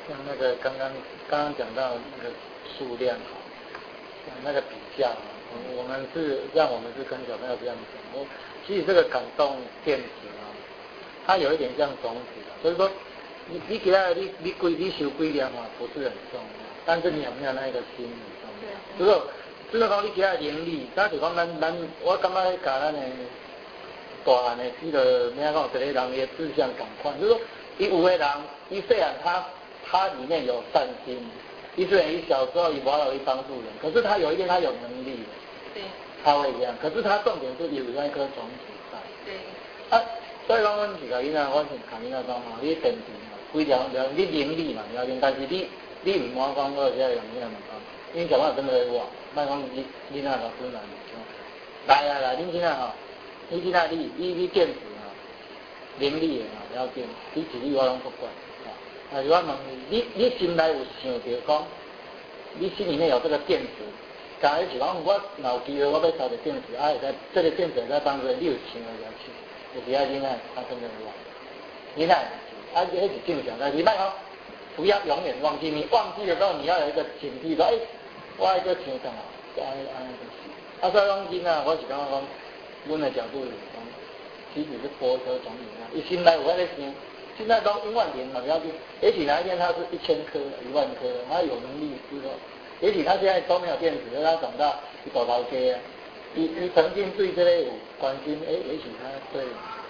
像那个刚刚讲到那个数量那个比较我们是跟小朋友这样讲，其实这个感动电子它有一点像种子所以说你给他你修归量不是很重要，但是你有没有那个心很重要。就是讲你给他能力，但是讲我感觉教咱的大汉的这个怎样讲，一个人的志向同款，就是说，有的人，虽然他里面有善心，虽然小时候没有帮助人，可是他有一天他有能力了， 对， 他会这样。可是他重点是有那一颗种子在。对。所以讲，阮是甲囡仔，我是甲囡仔讲你电池规条你能力嘛，了解，但是你唔好讲我这样因为小朋友真的会忘，莫讲囡仔老师来，恁囡仔你囡仔你电池能力了解，你自己我拢不管但是我问你心内有想到讲，你心里面有这个电池，假如是讲我有机会我要烧个电池，会使这个电池在帮助你有想了去。就是囡仔，他真的会忘。囡仔，那是正常的。你不要永远忘记。你忘记的时候，你要有一个警惕，说，我一个想干嘛？所以讲囡仔，我是感觉讲，阮的角度是讲，其实是播车种子伊心内有那个想，现在讲1万年嘛，不要紧。也许哪一天他是1000颗、1万颗，他有能力之后，也许他现在都没有电子，他长大去大头家。你曾经对这类有关心，也许他对。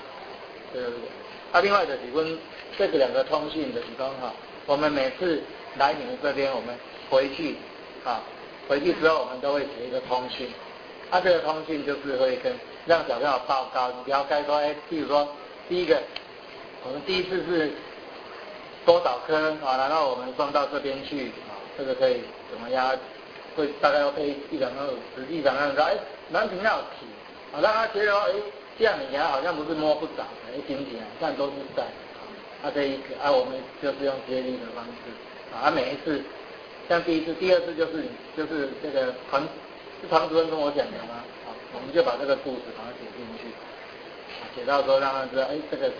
另外就是阮这个2个通讯就是讲我们每次来你们这边，我们回去之后，我们都会写一个通讯。这个通讯就是会让小朋友报告，了解说，譬如说第一个，我们第一次是多少颗然后我们送到这边去这个可以怎么样？会大概要配1-2个实际上说，难听要提让他觉得这样你好像不是摸不着，紧紧但都是在这一个我们就是用接力的方式每一次像第一次、第二次就是这个唐主任跟我讲的嘛我们就把这个故事把它写进去，写到说让他知道这个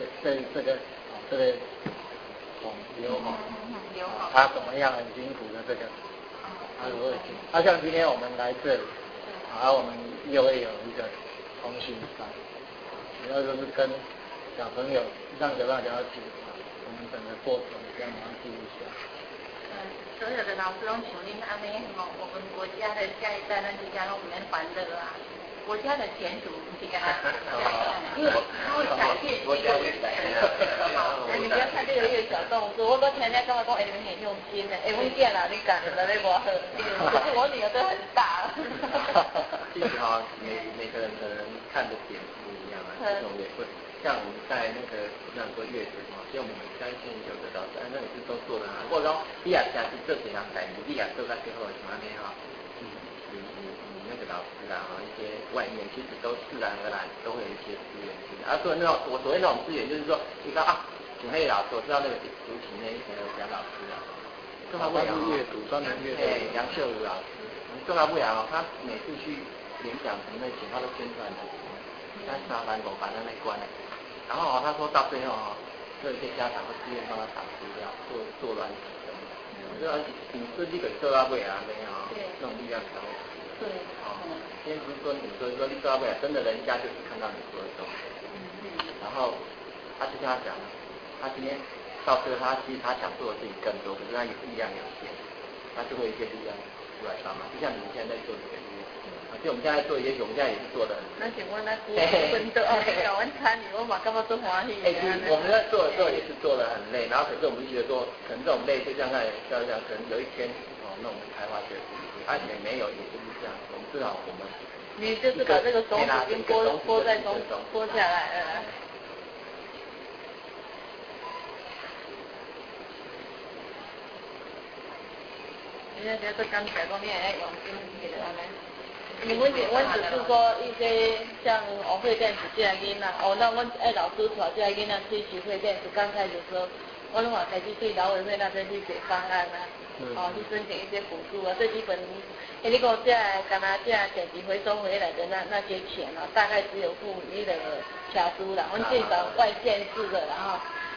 刘他怎么样很辛苦的这个像今天我们来这里我们又会有一个通讯班，主要就是跟小朋友让小朋友了解我们整个过程，这样把它记录下来。 所有的老师都想恁安尼我们国家的下一代，咱就讲我们欢乐国家的前途是干嘛？因为它会改变国家会改变。你不要看这个越小动作，我天天跟我讲，你们很用心的，我见了你感觉得我很，可是我女儿都很大了。 其实每个人可能看的点不一样这种也会像我们在那个那个阅读像我们相信有的老师那个是都做得很好，或者说你也相信这几样改你也做到最后什么呢你那个老师一些外面其实都自然而然都会有一些资源进来所以我所谓那种资源就是说你看请那老师我知道那个读琴那一些杨老师重要不了阅读专门阅读杨秀如老师重要不了他每次去演讲什么那些他都宣传的但是3番5番在那关然后他说到最后有一些家长会自愿帮他打资料做软体你设计给做到不了那种力量才会对今天不是说你说你做到不了真的人家就是看到你说的东西然后他就跟他讲他今天到最后其实他想做的事情更多可是他有力量有限他就会有一些力量出来帮忙就像你们现在在做的就我们现在做也许我们现在也是做的那请问那顾问都搞完餐你我嘛干嘛做欢喜我们在做的时候也是做得很累然后可是我们觉得说可能这种累就像可能有一天那我们开发学也没有也就是这样我们至少我们你就是把这个种子先播在中播下来人家觉得刚起来讲你也用心给他们因为我只是说一些像会电子这样囡仔那我老师带这样囡仔推行会电子刚开始的时候我拢开始对劳委会那边去写方案去申请一些补助最基本你讲这干嘛这电子回收回来的那些钱大概只有付你的卡租啦我们至少外县市的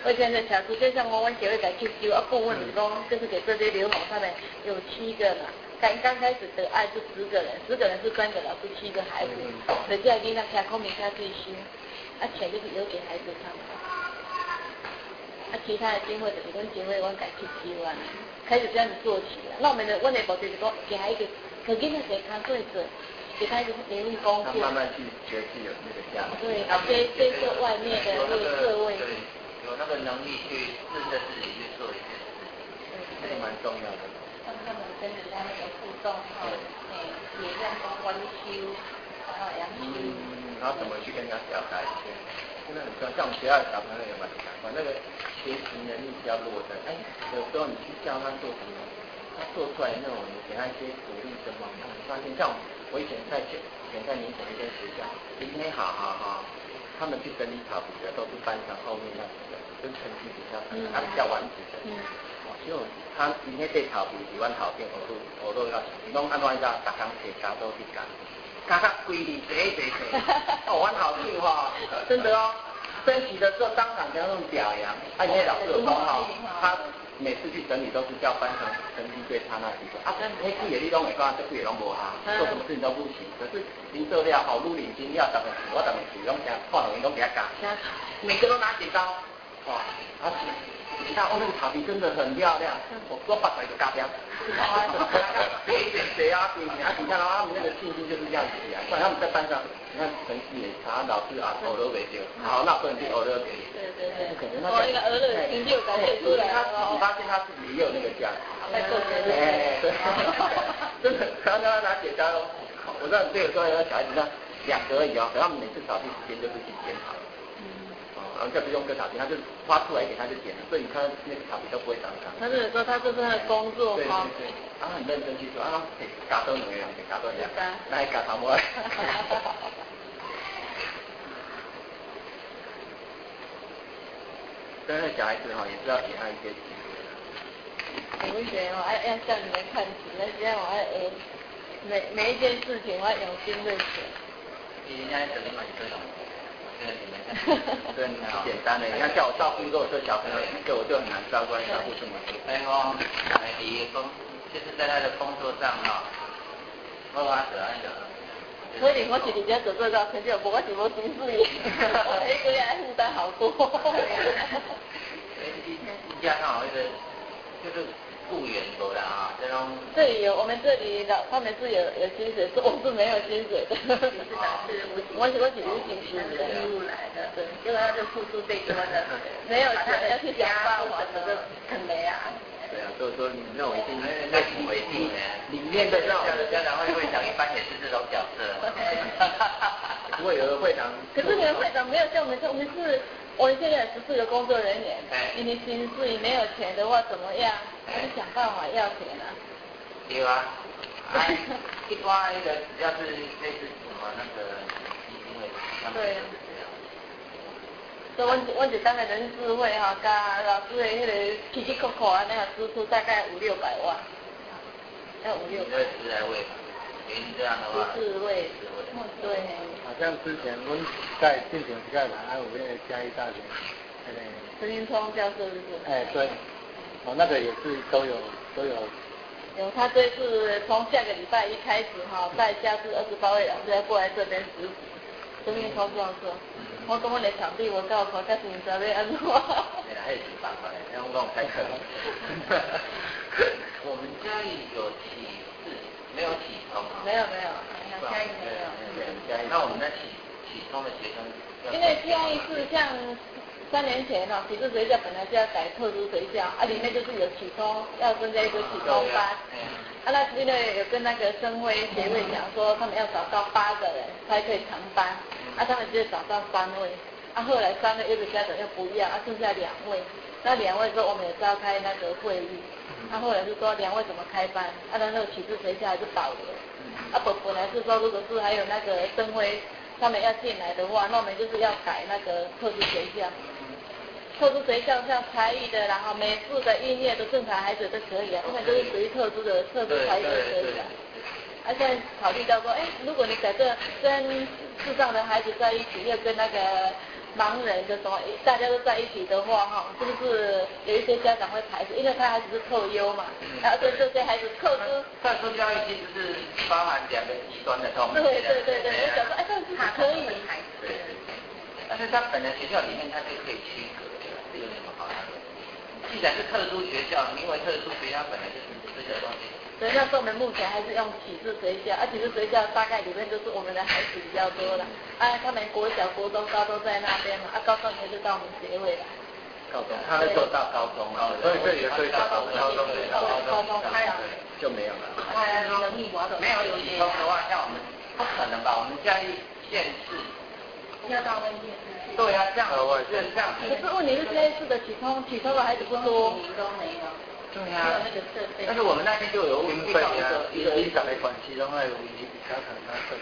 我现在小组就像我协会改去修啊，部分理工就是给这些流氓他们有7个嘛。刚开始得爱是10个人，10个人是3个老师7个孩子，所以这样给他开空名下自己修，啊钱就是留给孩子他们，啊其他的经费就是跟协会我改去修啊，开始这样子做起了。那我们的目的就是说给孩子，给囡仔给他对着。给他一个联络工作， 慢慢去学习有那个价值。 对，接受外面的这个社会， 对，有那个能力去试着自己去做一件事， 这个蛮重要的。 让他们跟人家那个互动哈，也让公关修，然后养修。 然后怎么去跟人家表达一些，真的很重要。像我们学校的小朋友也蛮喜欢，那个学习能力比较弱的，有时候你去教他做什么，他做出来那种，你给他一些鼓励什么，你发现像我以前在年前一间学校，今天好，他们去整理草皮的都是班上后面那几个，跟成绩比较他比较顽皮的。就他今天对草皮喜欢好变，我都要，拢按按照大纲写加都去改，加到规律写，我很好听哈，真的哦。升旗的时候当场给他们表扬，那些老师有说哈，他每次去整理都是叫班上成绩最差那几个啊，那几个你拢会讲，这几个拢无哈，做什么事情都不行。可是零做了好，愈认真，要10个字，我10个字拢听，看到伊拢给他加，每个都拿剪刀，哇，你看那个草皮真的很漂亮，我把水就加标，谁啊，你看到他们那个信心就是这样子起来，不然他们在班上，你看成绩也差，老师啊偶尔没丢，好，那不能去偶尔给。对，可能那个偶尔成就感觉出来你发现他自己也有那个价值，对，真的，然后让他拿剪刀，我知道你这个时候小孩子呢2个而已哦，可他们每次扫地时间就是去剪好。然后就不用跟草皮，他就发出来给他就剪了，所以你看那个草皮都不会脏脏。 他是说他这是他的工作哈。 对，他很认真去做啊，加多2个，加多2个，那还加他们。但是小孩子哈也是要给他一些机会。 我觉得要向你们看齐，那现在我每一件事情我要用心的做。 人家这里嘛这种。 对，很简单的。你看叫我照顾弱势小朋友，我就很难照顾这么多。 就是在他的工作上哈，我那个。 所以我是直接做这个成就，我是无薪水，一个月负担好多。 加上那个就是雇员多的啊，这种。 这里有，我们这里他们是有薪水，我是没有薪水的。我只是无薪水的。义务来的，对，因为他就付出最多的，没有钱要去想办法，这个很没啊。 对啊，所以说你那种一定那行为定里面的家长会长一般也是这种角色。 不会有的会长。 可是你们会长没有像我们是。我们现在14个工作人员，你的薪水没有钱的话怎么样？还是想办法要钱啊？ 对啊，一般那个要是类似什么那个基金会， 对。所以我就当个人事会哈，加老师的那个起起扣扣啊，那个支出大概500-600万，要500-600。 你这10来位吧，原这样的话。 14位。对。 好像之前我们在进行比较难，还有那个嘉义大学， 陈云聪教授是不是？ 对，那个也是都有。 有，他这次从下个礼拜1开始哈，带下次28位老师要过来这边实习。陈云聪教授，我跟我的场地我告诉他，但是你知道要安怎？ 还有办法嘞，让我开课。 我们嘉义有启示，没有启聪。 没有，嘉义没有。 那我们在启聪的学生， 因为嘉义是像3年前启智学校本来就要改特殊学校，里面就是有启聪，要增加一个启聪班。那因为有跟那个生辉协会讲说，他们要找到8个人才可以成班，他们只有找到3位，后来3位有的家长又不要，剩下2位，那2位说我们也召开那个会议，后来就说2位怎么开班，那个启智学校还是保留。本来是说，如果是还有那个生辉他们要进来的话，那我们就是要改那个特殊学校。特殊学校像才艺的，然后美术的、音乐的，正常孩子都可以啊，因为都是属于特殊才艺的可以啊。现在考虑到说，如果你改这跟视障的孩子在一起，又跟那个盲人的什么，大家都在一起的话哈，是不是有一些家长会排斥？因为他孩子是特优嘛，然后对这些孩子特殊教育其实是包含两个极端的东西。 对，我想说，哎，这样子可以。 对。但是他本来学校里面他就可以区隔的，这有什么好的？既然是特殊学校，名为特殊学校，本来就是这些东西。 所以那时候我们目前还是用启智学校，启智学校大概里面就是我们的孩子比较多了，他们国小、国中、高中在那边嘛，高中也就到我们协会了。 高中，他那时候到高中了，所以到高中就没有了。 没有启聪的话，像我们不可能吧？我们嘉义县市要到外县市。 对啊，这样就是这样。 可是问题是嘉义市的启聪的孩子不多。都没有。 对啊，但是我们那边就有遇到一个影响的关系，然后有比较可能这里。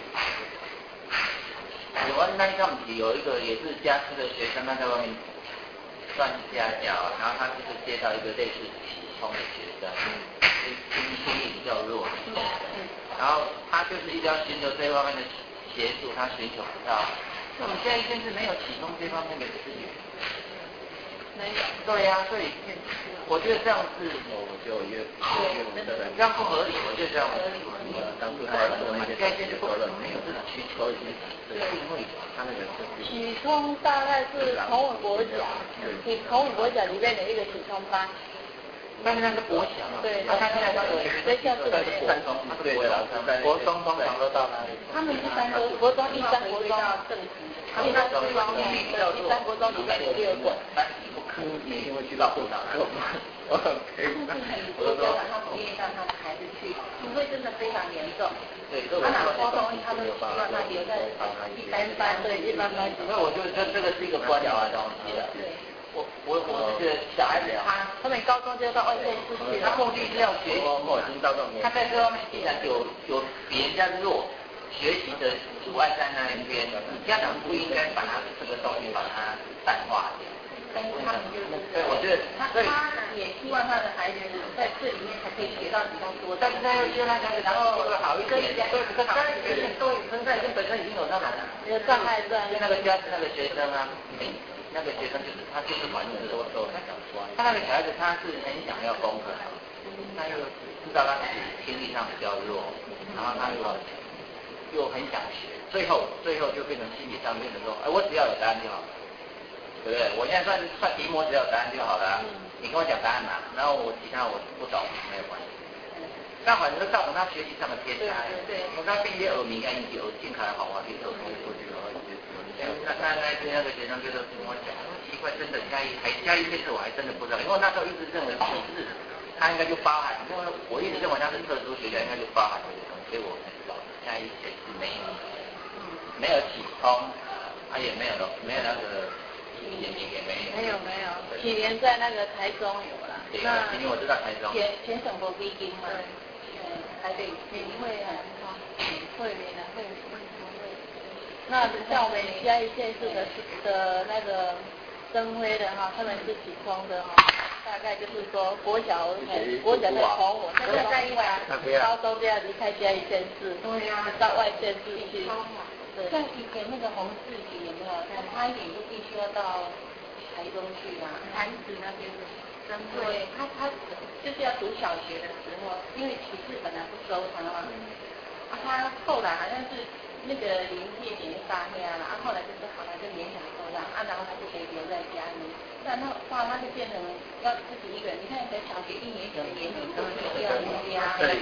我那上有一个也是家师的学生，他在外面算家教，然后他就是接到一个类似启聪的学生，听力比较弱，然后他就是一直要寻求这方面的协助，他寻求不到。我们现在县是没有启聪这方面的资源。 没有。 对呀，所以我觉得这样是， 我就越这样不合理，我觉得这样。 当初他说那些不可能没有这种需求，对，因为他那个启聪大概是同文国小，同文国小里面的一个启聪班。 但是那是国小， 对， 他现在那个学校是三中，国中通常都到哪里？ 他们是国中一三国中，一三国中里面有6个。 你一定会去到部长来吗？ 我家长他不愿意让他的孩子去，除非真的非常严重。 对， 他哪沟通，他都希望他留在一般班。 所以我觉得这个是一个官僚的东西了。我觉得小孩子他们高中就到外县市去， 他目的是要学习，他在这方面既然有比人家弱，学习的阻碍在那一边，家长不应该把他这个东西把它淡化掉。 但是他们就是， 对，我觉得他也希望他的孩子在这里面才可以学到比较多。 但是他要希望他孩子然后好一点，对，他当然都存在跟本身已经有障碍了， 有障碍症。 就那个家那个学生啊，那个学生就是反正是说他想说，他那个小孩子他是很想要功课，他又知道他自己听力上比较弱，然后他又很想学，最后就变成心理上面的说，我只要有答案就好了。对不对？我现在算题目，只要有答案就好了。你跟我讲答案嘛，然后我其他我不懂没有关系。但反正造成他学习上的偏差。 对。 他并且耳鸣啊，引起耳进开好啊，比如说过去的话，那个学生就是跟我讲，奇怪，真的嘉义这次我还真的不知道，因为那时候一直认为是他应该就包含，因为我一直认为他是特殊学校，应该就包含这些东西，所以我才知道嘉义县是没有启聪，也没有那个。 没有，几年在那个台中有啦。 那今年我知道台中。 前省国基金嘛。台北民会啊，会联啊，会。那像我们嘉义县市的那个灯辉的哈，他们是启聪的哈，大概就是说国小在从我那个在一晚，高中就要离开嘉义县市，对呀，到外县市去。像以前那个洪志杰有没有？他一点就必须要到台中去啊，潭子那边的。对，他就是要读小学的时候，因为启智本来不收他嘛，他后来好像是那个临界点发黑了，后来就是好像就勉强收他，然后他就可以留在家里。那话他就变成要自己一个人，你看才小学1年级的年龄都要离家。 对，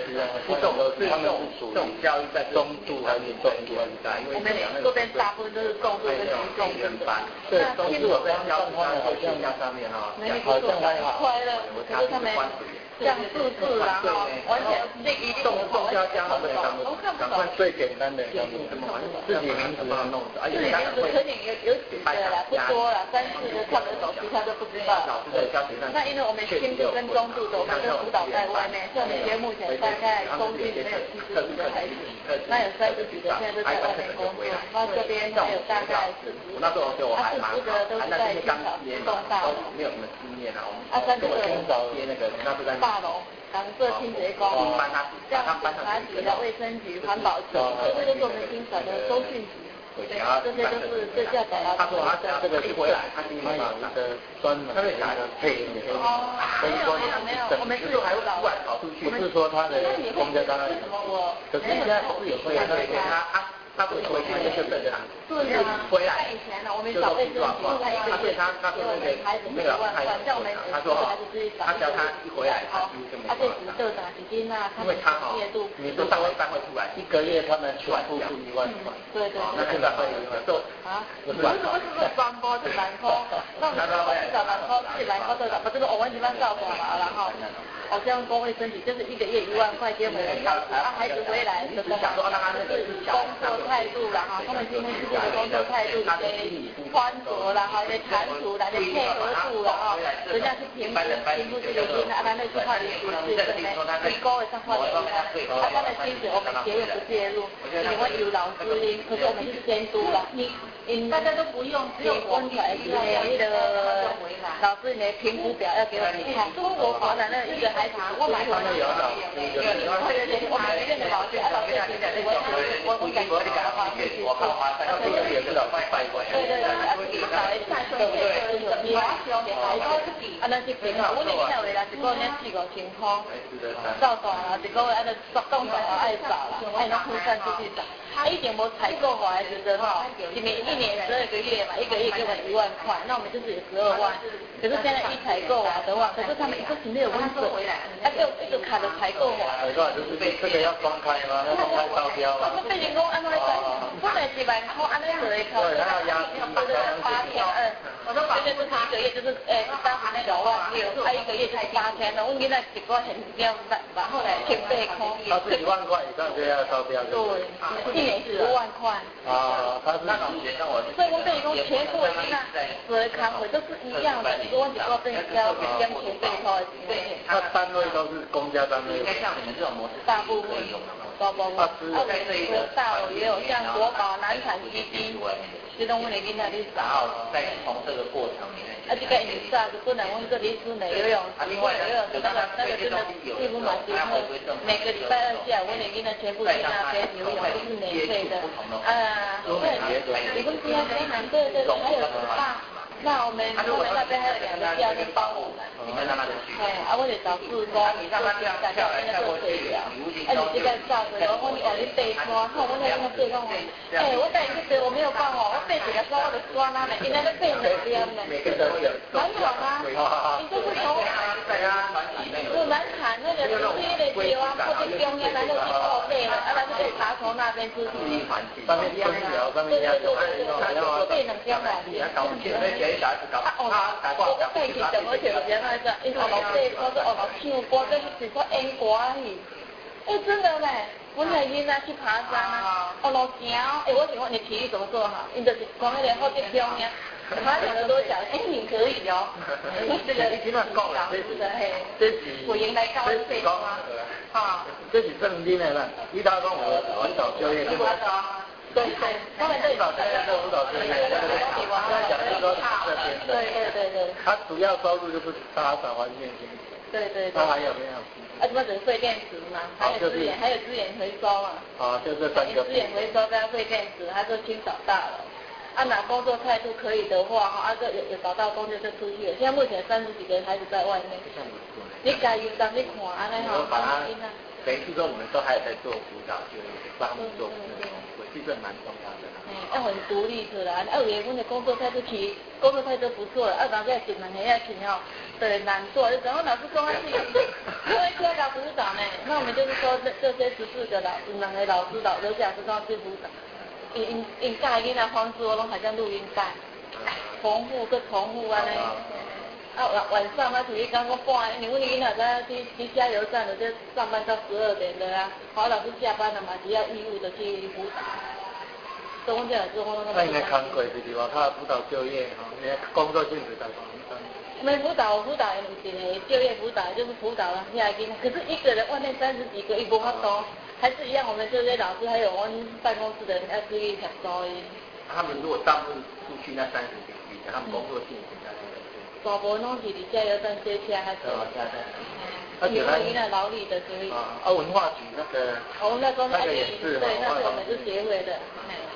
这种教育在中度还是重度还是大？因为我们这边大部分都是重度跟中度班。 对，中度我在教他们好像上面哈，好像还好。 快乐，可是他们像数字然后完全那一定动教他们赶快最简单的自己名字把它弄死， 自己名字肯定有几个啦，不多啦，3、4个看得懂，其他都不知道。那因为我们轻度跟中度的，我们都辅导在外面，像你目前大概中心里面有70几个孩子，那有30几个现在都在外面工作，那这边还有大概40个，他40个都是在清朝动大楼， 没有什么经验啊，我们 30个接那个那是在大楼。港社清洁工，像警察局的卫生局、环保局，这个都是我们清朝的收讯局。 回家， 这些都是这叫找到。 他说他这个一回来，他今天有一个专门的配音的，所以说我们是有还会突然跑出去，不是说他的公家单位，可是现在不是有会员，他不是回去就正常， 对啊， 回来以前呢，我们小辈子他对他对那个太他说他叫他一回来他就没办法，因为他你都单位会出来，一个月他们全部是1万块， 对对， 那现在会都不是转播是南科，那我们至少南科自己南科都找，就是我们一般照管嘛，然后好像公卫身体就是一个月1万块给我们孩子回来的工作态度啦哈，他们今天之间的工作态度的穿着啦哈，的谈吐啦，的配合度啦哈，人家是评估这个薪啊，咱那是靠你是真的，一个月上靠你啊，他的薪水我们介入不介入，因为有老师，可是我们是监督啦，大家都不用，只有公出来是那个老师你的评估表要给我们看，中国发展的一个孩子，我买回来有老师，我们这边的老师，老师我感觉。啊，咱是平啊，阮哋跳的啦，一个月4-5千块，照大啦，一个月安尼动作爱少啦，爱那分散出去少。他一点没采购回来的时候，一年12个月嘛，一个月给我们1万块，那我们就是有12万。可是现在一采购啊的话，可是他们一个没有温水，他就一个卡的采购嘛。 采购就是这个要公开吗？要公开招标吗？ 我被人工安排在，本来是1万块，安尼就会考。 对，他要压 8千2。我说这个就是一个月就是当时那2万6，他一个月才8000了，我现在一个很标然后来1800块。 他是1万块以上就要招标。 对。10万块啊，他是那种学生， 所以我跟你说，全部的所有康会都是一样的，如果你说被交跟前辈掏的，对， 他单位都是公家单位， 应该像你们这种模式， 大部分大部分，大楼也有像国宝、南产基金，这种我们那边的历史， 然后再从这个过程里面， 这个影视啊，就不能问这里是哪游泳，另外游泳那个真的屁股蛮辛苦，每个礼拜2下，我那边的全部去那边游泳都是免费的，对，你们这样非常对，还有大。那我们那边还有2个教练帮我们， 你们让他去。 我得找志工，你让他这样下来，那做水疗。你这个照着，然后你往你背穿，我那个背穿我带你去我没有办法，我背几个穿我就穿那呢，因为那背很边呢。蛮好啊，你就是从南坎那个出去的地方，或者中央来就去后背了，咱就可以打从那边出去。 上面分疗，上面压就背两边嘛。我背起怎么就原来是，因为我背我是唱歌，这是说演歌而真的嘞，我那天去爬山啊，路行，我请问你体育怎么做好？你就是光那个后背飘呀，他讲了多少？你可以哦，这个老师的嘿，我原来高背吗？ 这是正经的啦，你打工我很少就业。 对，他们这里舞蹈专业，刚才讲的是说这边的，对，他主要收入就是打扫环境清洁。 对。 那还有没有？ 什么只废电池嘛，还有资源回收嘛。 就这3个。 资源回收跟废电池，还是清扫大楼。哪工作态度可以的话，有找到工作就出去了。现在目前30几个人还是在外面。你该有当你看，安尼好，放心啊。 等于是说我们都还有在做辅导，就帮他们做辅导。其实蛮重要的啦。 要很独立出来，有的阮的工作态度不错了，当然是蛮黑要请哦，对，难做。然后老师说他是因为需要辅导呢，那我们就是说这些14个2个老师留下是说去辅导，应该囡仔方式我拢好像录音带，重复啊呢。晚上属于刚半，你问囡仔在去加油站的，就上班到12点的啊，好老师下班了嘛，只要义务的去辅导。那应该看过是吧？他辅导就业你工作性质在我们辅导不是就业辅导，就是辅导了下囡仔。可是一个人外面30几个，无法多，还是一样。我们这些老师还有我们办公室的人要注意调收音。 他们如果大部分出去那30几个，他们工作性质在大部分拢是伫加油站接车还是？因为囡仔劳力的所以。 文化局那个。 我们那时候那个也是。 对，那是我们是协会的。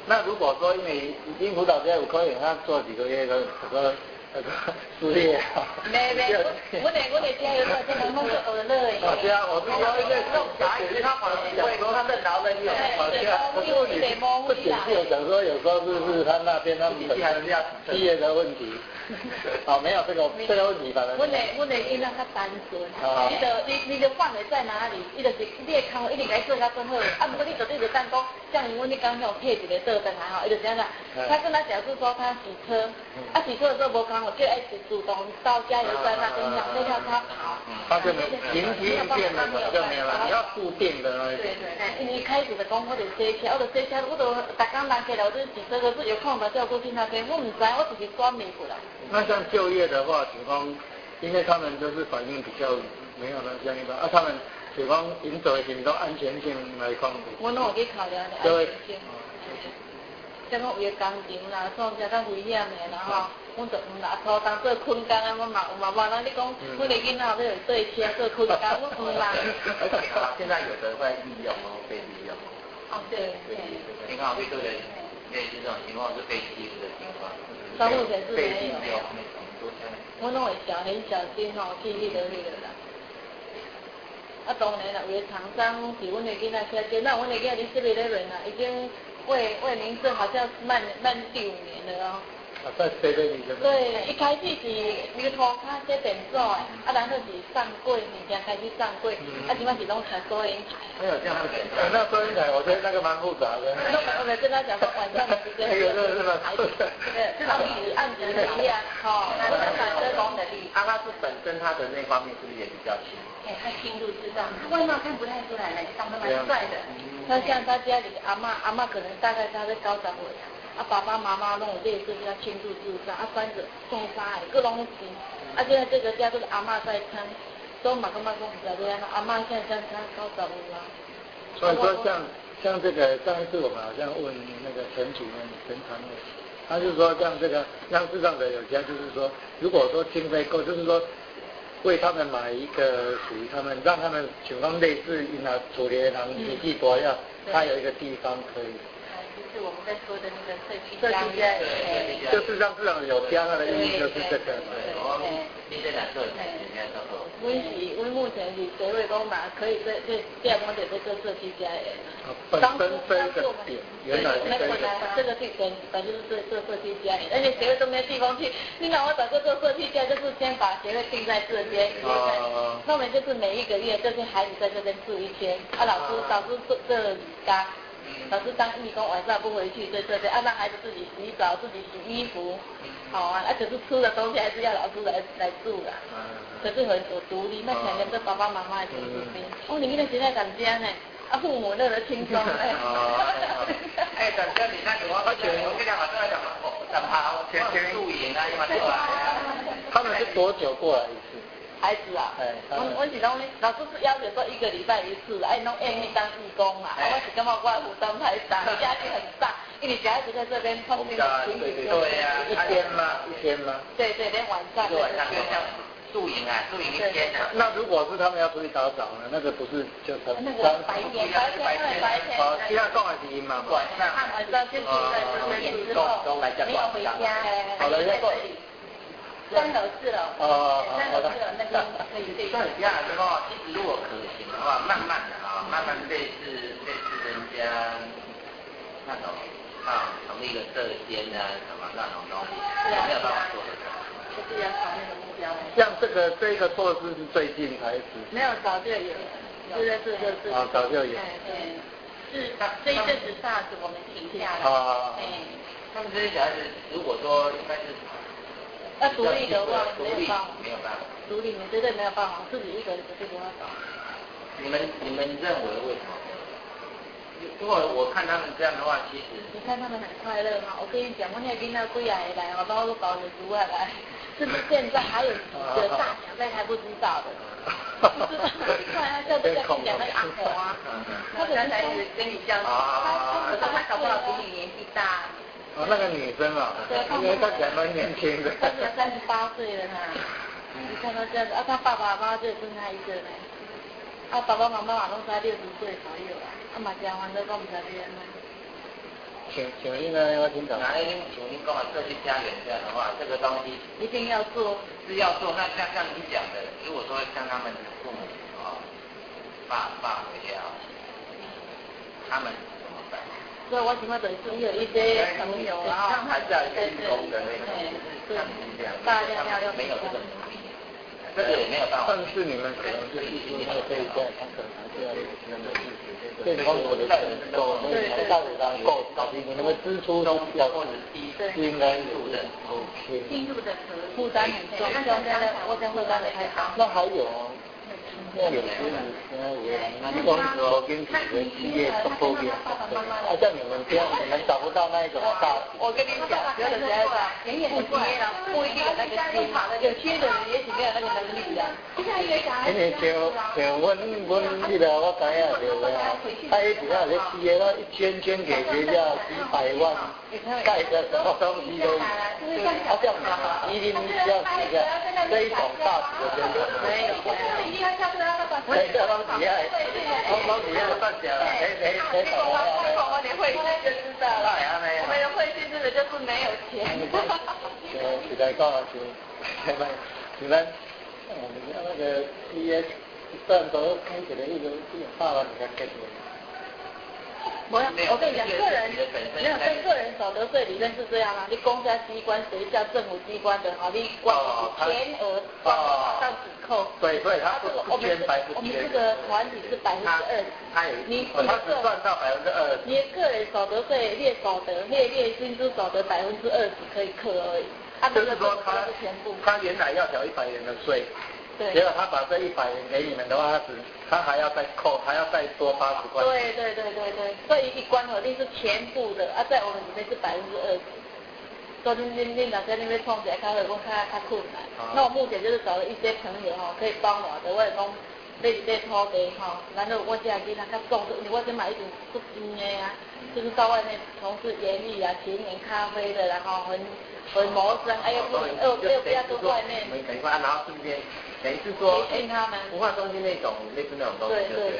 那如果说因为因辅导家有可能他做几个月的那个失业啊。 没，我得加油，这能弄个乐耶。 对啊，我是说因为这种小孩子他反而不会说他任劳任怨，这个不仅是有想说有时候是他那边他们本身企业的问题。哦，没有这个问题，反正。 我的囡仔较单纯，你的范围在哪里？伊就是你的工一直该做较最好，啊，不过你绝对就当讲，像因为你刚刚配一个倒灯还好，伊就这样啦。他跟他假设说他洗车，洗车的时候无刚好就一直主动到加油站那边那条他跑。 他就停电的就没有了，你要固定的那一种。 对，因为开始的讲我就洗车，我就洗车，我就大家人起来我就洗车，可是有空嘛就要过去那边，我唔知，我自己专门过来。 那像就业的话，警方因为他们就是反应比较没有那像一般，他们警方引走的行动安全性来讲， 我拢有去考量的安全性。像讲有工程啦，创啥较危险的啦吼，阮就唔拿拖当做困工啊，我嘛有人你讲，阮的囡仔要对车做困工，我唔拿。 现在有的会利用被利用。 哦，对。 你看，会对的类似这种情况是被欺负的情况。 到目前是没有。我拢会很小心吼，去迄个啦。当然啦，有的厂商是阮的囡仔写字，那阮的囡仔伫这边咧轮啦，已经为民政好像慢第5年了哦。 在这边你就。 对，一开始是牛头卡这电子的，然后是上柜，物件开始上柜，现在是拢开收银台。 没有这样子。那收银台我觉得那个蛮复杂的。 我们跟他讲说晚上的时间。 那个是吧？ 按时的力啊，我想反这功能力。 他是本身他的那方面是不是也比较轻？ 他轻度智障，外貌看不太出来嘞，长得蛮帅的。他像他家里的阿嬷可能大概他在高长尾啊，爸爸妈妈那种类似叫轻度智障，三者重杀各东西。现在这个家都是阿嬷在撑，都马干妈公比较这样，阿嬷现在他高长尾啊。 所以说像这个上一次我们好像问那个陈主任陈常委，他就说像这个让智障者有家，就是说如果说经费够，就是说为他们买一个属于他们，让他们情况类似于那处理人体系多样，他有一个地方可以。 就是我们在说的那个社区家园， 就是让智障者有家，他的意义就是这个。 我目前是协会公嘛，可以在第二方点在做社区家园。 本身这个点，原来是这个地点本身是做社区家园，而且协会都没地方去。你看我早就做社区家，就是先把协会定在这边，那我们就是每一个月这些孩子在这边住1天，老师这家。老师当义工，晚上不回去，对，让孩子自己洗澡、自己洗衣服，好啊，可是吃的东西还是要老师来住的。可是很独立，那前面是爸爸妈妈的独立。你们现在敢讲呢？父母乐得轻松哎。 敢讲你那什么？我跟你讲，晚上讲前露营啊，因为他们是多久过来一次？ 孩子啊，我是讲老师是要求说1个礼拜1次，弄愿意当义工啦。我是感觉我负担太大，压力很大，因为小孩子在这边碰面群体多。 对呀， 一天吗？ 对，连晚上。 晚上就像露营1天啊。 那如果是他们要出去打扫呢？那个不是就成？ 那个白天。 好，现在送还是营嘛？ 晚上就住在10点之后，没有回家。 好了，要过。 3楼4楼，3楼4楼那边可以。 像你这样的话，其实如果可行的话，慢慢类似人家那种成立一个社监啊什么那种东西，没有办法做得到。 就是要朝那个目标。 像这个措施是最近开始？ 没有，早就有，是。 早就有。 是这一阵子SARS我们停下来。 他们这些小孩子，如果说应该是。 要独立的话，没有办法。独立，你绝对没有办法，自己一个人绝对没办法。 你们认为为什么？如果我看他们这样的话，其实你看他们很快乐嘛。我跟你讲，我那个囡仔几啊个来，我包括保险主啊来，是不是现在还有几个大奖在还不知道的？不知道，你看他叫跟你讲那个阿婆啊，他可能才跟你相处，他搞不好比你年纪大。 那个女生啊，因为她看起来蛮年轻的。 她才38岁了呢，你看她这样子，他爸爸妈妈就剩他一个人，爸爸妈妈都才60岁左右啦，嘛结婚都讲不知变啦。 请问呢要听懂？ 那请您跟我社区家园这样的话，这个东西一定要做， 是要做。那像你讲的，如果说像他们父母爸回家，他们怎么办？ 所以我喜欢等是有一些朋友，然后还是要有义工的那种，像你讲，大家要没有这个能力，这个也没有办法。 但是你们可能就是说可以在他可能还是要有能够对方我的程度，对到底上够，到底你那个支出都要或者是应该有的 OK。 进入的负担很重，我在负担的太大。 那还有现在有些人现在我说跟几个企业都后面，像你们这样，你们找不到那一种大。 我跟你讲，有的时候不接了，不一定有那个心，有些人也许没有那个能力啊。 因为像阮那个我知影就是啊，伊只要有企业，一捐给学校几百万，盖个什么东西都，这样一定要这个这一种大型的捐助。 没有。 这个东西啊，东西要算起来， 我连会计就知道了，我们的会计真的就是没有钱。 实在讲就，就咱我们那个企业赚多开起来一个100万人家开出来。 我跟你讲，个人没有跟个人所得税理论是这样啊，你公家机关、学校、政府机关的，好，你光全额到抵扣。 对，他不捐100%。 我们这个团体是20%。 他只赚到20%。 你的个人所得税列所得列薪资所得20%可以课而已。 就是说他原来要缴100元的税。 对， 结果他把这100元给你们的话，他还要再扣，还要再多80块。 对，所以一关合定是全部的，在我们里面是20%。所以你哪天那边创起来，开会讲较困难。那我目前就是找了一些朋友可以帮我的，我也讲买一块土地然后我这囡仔较重视，因为我先买一点不低的啊，就是到外面从事园艺啊、田园咖啡的，然后很谋生，又不要在外面。 然后顺便。等于是说， 培训他们文化中心那种类似那种东西，对。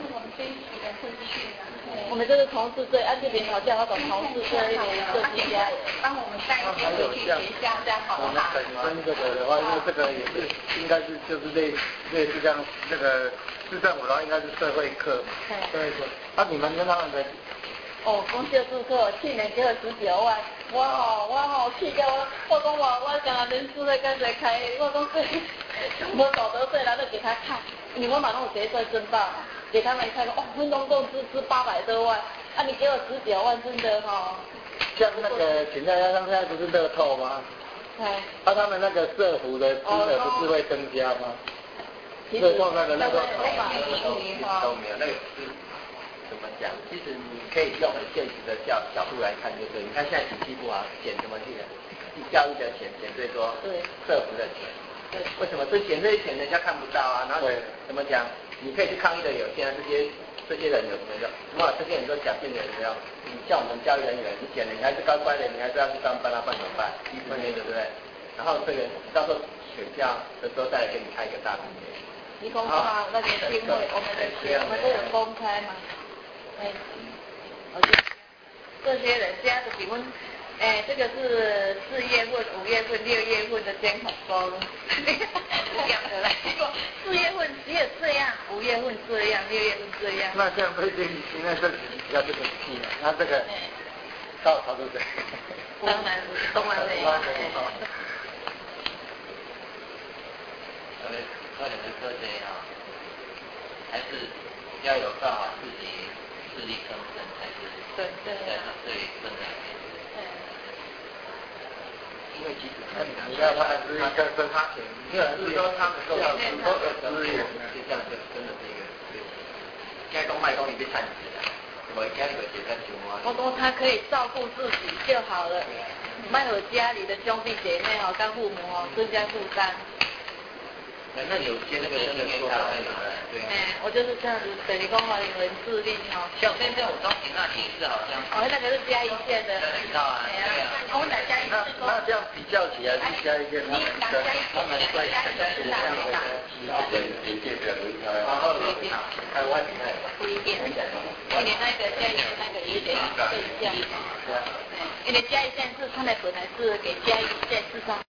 我们就是从事这这边好像那种从事这一类设计家人，帮我们带一些回去学校，这样好不好？ 我们本身这个的话，因为这个也是应该是就是类似这样那个市政府的话，应该是社会课，社会课。你们跟他们的。 公社注册去年给我19万，我气到我讲我讲人事在跟谁开，我讲我所得税来了给他看，因为我马上有结税申报嘛，给他们看分公共支800多万，你给我19万真的像那个现在他们不是乐透吗？他们那个社福的金额不是会增加吗？乐透那个都没有，那个是。怎么讲？其实你可以用很现实的角度来看，就对。你看现在经济不好，减什么去？教育的钱减最多，对，社福的钱。对。为什么？这减这些钱人家看不到啊？然后怎么讲？你可以去抗议的有些这些人有什么用？这些人都讲变的人要，你像我们教育人员，你减了你还是乖乖的，你还是要去上班啊，办怎么办？对不对？然后这个到时候选票的时候再来给你开一个大平台。 你公告那个经费，我们都有公开嘛。这些人现在是请问，这个是4月份、5月份、6月份的监控收入，这样的来说，4月份只有这样，5月份这样，6月份这样。 那这样不一定，因为这要这个细了，那这个到操作者。 当然没有。 个人的科学也好，还是要有办法自己自力更生才是对更好。因为其实你要他们自力更生， 因为是说他们够很多的资源，就这样就真的是一个，现在卖东西被惨死了，我家里有几个熊啊。 我说他可以照顾自己就好了，卖给家里的兄弟姐妹跟父母增加负担。 那有些那个真的说法对。 我就是这样子，等于讲话有人智力哈。 像现在我中庭那里是好像。 那个是嘉义县的。 知道啊。 我们嘉义。 那这样比较起来，是嘉义县他们在这样的连接表有一条，然后台湾不一定，因为那个嘉义那个有点不一样。因为嘉义县是他们本来是给嘉义县市上。